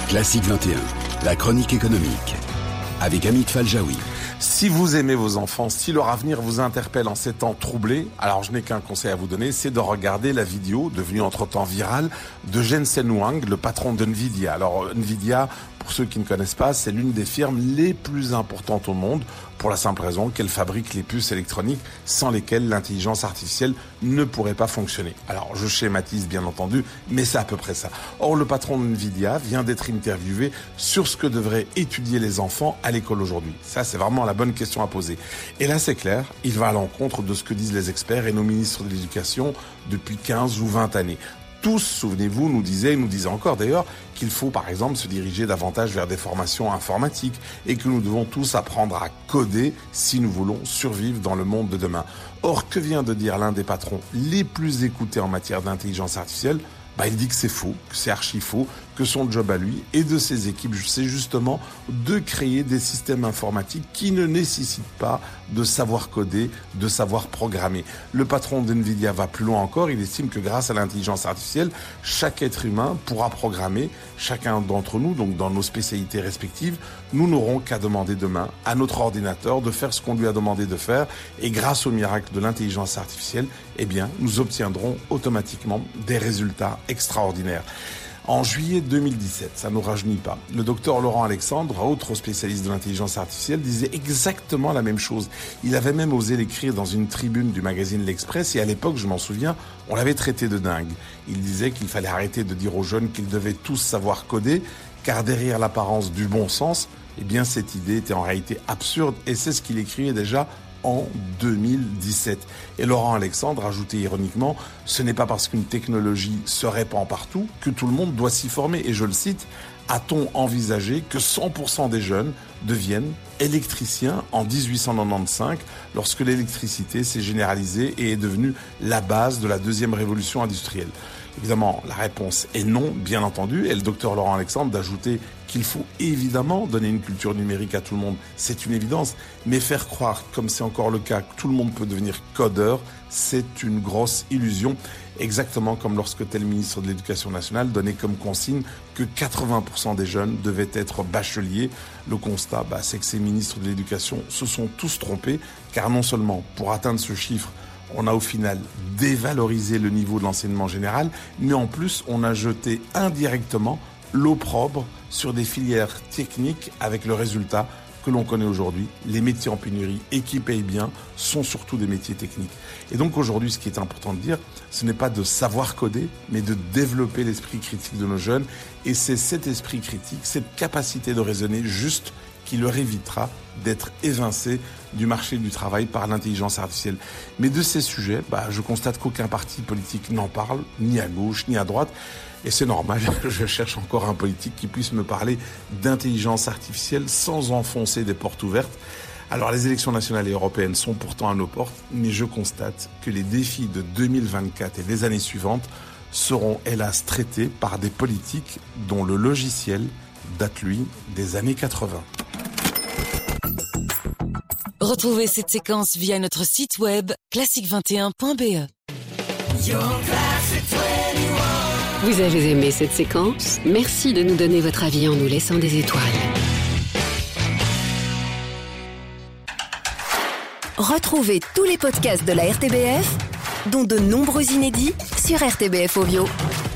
Classique 21, la chronique économique, avec Amit Faljaoui. Si vous aimez vos enfants, si leur avenir vous interpelle en ces temps troublés, alors je n'ai qu'un conseil à vous donner, c'est de regarder la vidéo, devenue entre-temps virale, de Jensen Huang, le patron de Nvidia. Alors Nvidia, pour ceux qui ne connaissent pas, c'est l'une des firmes les plus importantes au monde, pour la simple raison qu'elle fabrique les puces électroniques sans lesquelles l'intelligence artificielle ne pourrait pas fonctionner. Alors je schématise bien entendu, mais c'est à peu près ça. Or le patron de Nvidia vient d'être interviewé sur ce que devraient étudier les enfants à l'école aujourd'hui. Ça c'est vraiment la bonne question à poser. Et là c'est clair, il va à l'encontre de ce que disent les experts et nos ministres de l'éducation depuis 15 ou 20 années. Tous, souvenez-vous, nous disaient encore d'ailleurs, qu'il faut par exemple se diriger davantage vers des formations informatiques et que nous devons tous apprendre à coder si nous voulons survivre dans le monde de demain. Or, que vient de dire l'un des patrons les plus écoutés en matière d'intelligence artificielle ? Il dit que c'est faux, que c'est archi faux, que son job à lui et de ses équipes, c'est justement de créer des systèmes informatiques qui ne nécessitent pas de savoir coder, de savoir programmer. Le patron d'Nvidia va plus loin encore, il estime que grâce à l'intelligence artificielle, chaque être humain pourra programmer, chacun d'entre nous, donc dans nos spécialités respectives, nous n'aurons qu'à demander demain à notre ordinateur de faire ce qu'on lui a demandé de faire et grâce au miracle de l'intelligence artificielle, nous obtiendrons automatiquement des résultats extraordinaires. En juillet 2017, ça ne nous rajeunit pas, le docteur Laurent Alexandre, autre spécialiste de l'intelligence artificielle, disait exactement la même chose. Il avait même osé l'écrire dans une tribune du magazine L'Express et à l'époque, je m'en souviens, on l'avait traité de dingue. Il disait qu'il fallait arrêter de dire aux jeunes qu'ils devaient tous savoir coder, car derrière l'apparence du bon sens, cette idée était en réalité absurde et c'est ce qu'il écrivait déjà en 2017. Et Laurent Alexandre ajoutait ironiquement, ce n'est pas parce qu'une technologie se répand partout que tout le monde doit s'y former. Et je le cite, a-t-on envisagé que 100% des jeunes deviennent électriciens en 1895 lorsque l'électricité s'est généralisée et est devenue la base de la deuxième révolution industrielle ? Évidemment, la réponse est non, bien entendu, et le docteur Laurent Alexandre d'ajouter qu'il faut évidemment donner une culture numérique à tout le monde, c'est une évidence, mais faire croire, comme c'est encore le cas, que tout le monde peut devenir codeur, c'est une grosse illusion, exactement comme lorsque tel ministre de l'Éducation nationale donnait comme consigne que 80% des jeunes devaient être bacheliers. Le constat, c'est que ces ministres de l'Éducation se sont tous trompés, car non seulement pour atteindre ce chiffre, on a au final dévalorisé le niveau de l'enseignement général, mais en plus, on a jeté indirectement l'opprobre sur des filières techniques avec le résultat que l'on connaît aujourd'hui. Les métiers en pénurie et qui payent bien sont surtout des métiers techniques. Et donc aujourd'hui, ce qui est important de dire, ce n'est pas de savoir coder, mais de développer l'esprit critique de nos jeunes. Et c'est cet esprit critique, cette capacité de raisonner juste qui leur évitera d'être évincés du marché du travail par l'intelligence artificielle. Mais de ces sujets, je constate qu'aucun parti politique n'en parle, ni à gauche, ni à droite. Et c'est normal, je cherche encore un politique qui puisse me parler d'intelligence artificielle sans enfoncer des portes ouvertes. Alors les élections nationales et européennes sont pourtant à nos portes, mais je constate que les défis de 2024 et des années suivantes seront hélas traités par des politiques dont le logiciel date, lui, des années 80. Retrouvez cette séquence via notre site web classique21.be. Vous avez aimé cette séquence ? Merci de nous donner votre avis en nous laissant des étoiles. Retrouvez tous les podcasts de la RTBF, dont de nombreux inédits, sur RTBF Audio.